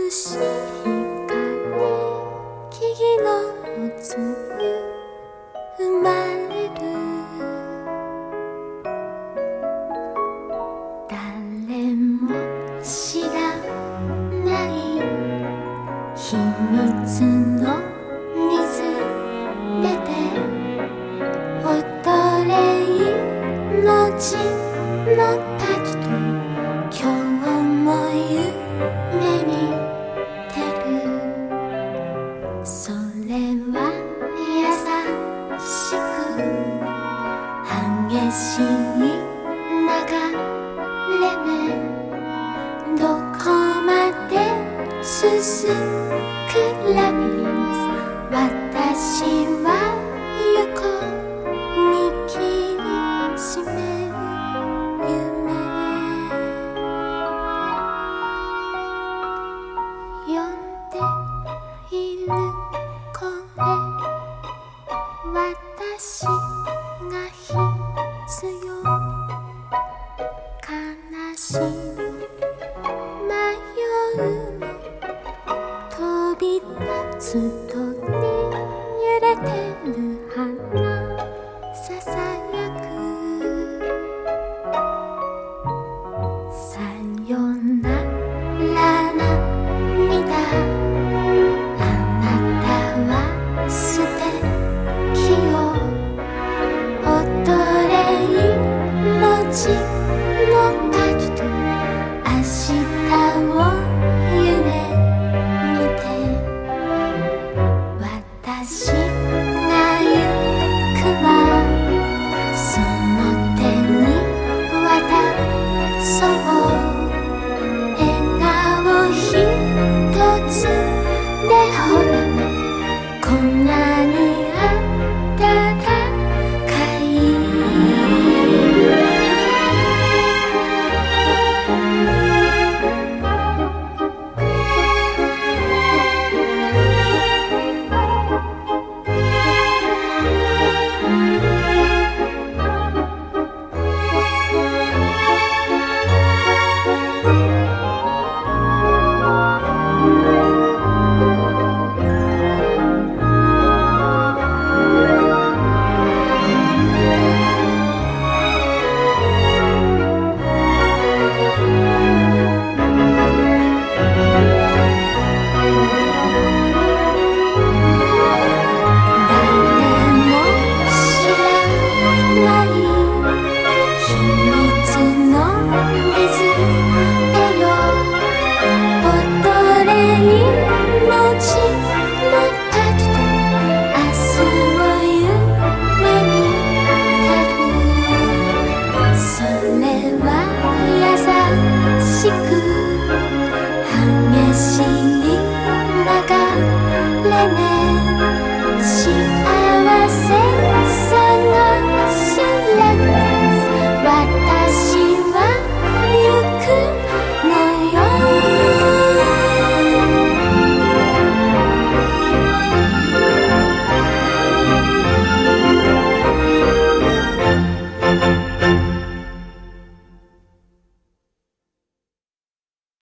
しい光木々の渦に生まれる誰も知らない秘密の水辺で踊れ命のパキと今日も夢見てるそれは優しく激しい流れねどこまで続くラビリンス私は行こう握りしめる夢呼んでいるこれ私が必要悲しみ迷うの飛び立つ鳥揺れてる花ささやくさよなら涙あなたは素敵よ踊れ命のパキと明日を夢見て私が行くわその手に渡そう笑顔ひとつでほらねこんなに暖かい激しい流れね